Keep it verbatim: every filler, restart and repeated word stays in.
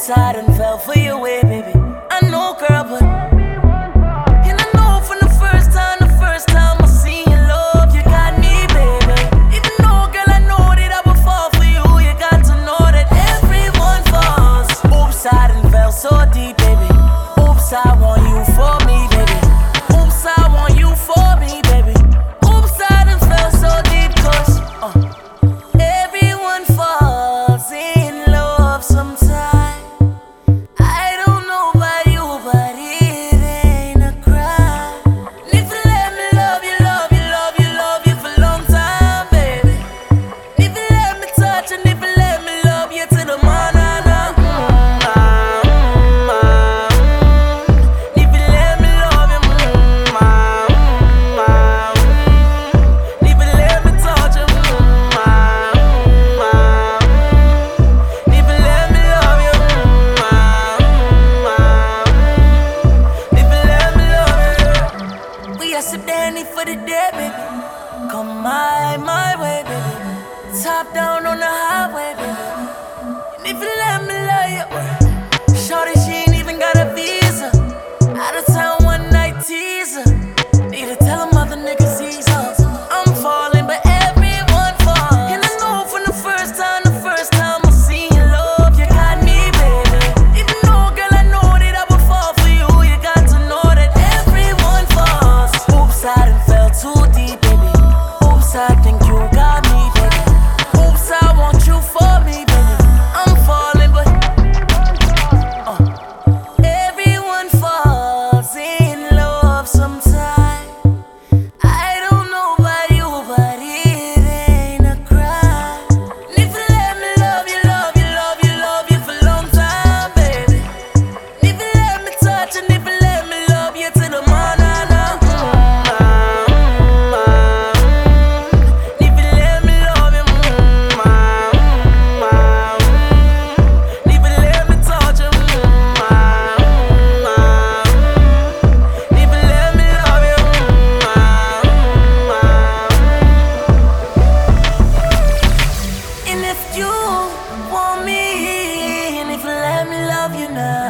Oops, I done fell for your way, baby. I know, girl, but and I know from the first time, the first time I seen your love, you got me, baby. Even though, girl, I know that I would fall for you, you got to know that everyone falls. Oops, I done fell so deep, baby. Oops, I want you for me, baby. Oops, I want you for me, baby. Oops, I done fell so deep, cause uh, everyone falls in love sometime. I don't know about you, but it ain't a crime. And if you let me love you, love you, love you, love you for a long time, baby. And if you let me touch and if you let me love you to the manana. If you let me love you, if you let me touch you, if you let me love you, if you let me love you. We are sip Danny for the day, baby. Come my, my way, baby. Top down on the highway, baby. And if you let me love you, shorty, she ain't even got a visa. Out of town one night teaser. Need to tell them other niggas he's up. I'm falling, but everyone falls. And I know from the first time, the first time I seen your love, you got me, baby. Even though, girl, I know that I would fall for you, you got to know that everyone falls. Oops, I done fell too deep, baby. Oops, I think you got me, baby. Oops, I want you for me, baby. I'm falling, but uh, everyone falls in love sometime. I don't know about you, but it ain't a crime. And if you let me love you, love you, love you, love you for a long time, baby. And if you let me touch and if you let me love you to the manana. If you let me love you, if you let me touch you, if you let me love you. And if you want me, and if you let me love you now.